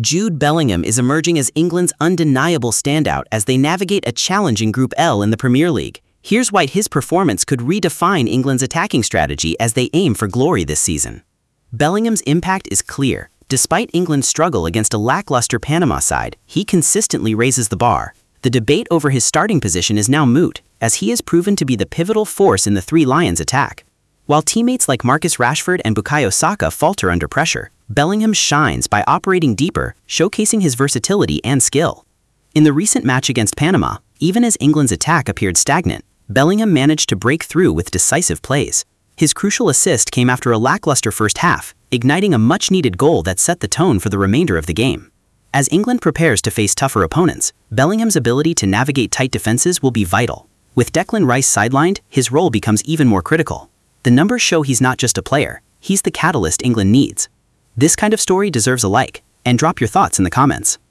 Jude Bellingham is emerging as England's undeniable standout as they navigate a challenging Group L in the Premier League. Here's why his performance could redefine England's attacking strategy as they aim for glory this season. Bellingham's impact is clear. Despite England's struggle against a lackluster Panama side, he consistently raises the bar. The debate over his starting position is now moot, as he has proven to be the pivotal force in the Three Lions attack. While teammates like Marcus Rashford and Bukayo Saka falter under pressure, Bellingham shines by operating deeper, showcasing his versatility and skill. In the recent match against Panama, even as England's attack appeared stagnant, Bellingham managed to break through with decisive plays. His crucial assist came after a lackluster first half, igniting a much-needed goal that set the tone for the remainder of the game. As England prepares to face tougher opponents, Bellingham's ability to navigate tight defenses will be vital. With Declan Rice sidelined, his role becomes even more critical. The numbers show he's not just a player, he's the catalyst England needs. This kind of story deserves a like, and drop your thoughts in the comments.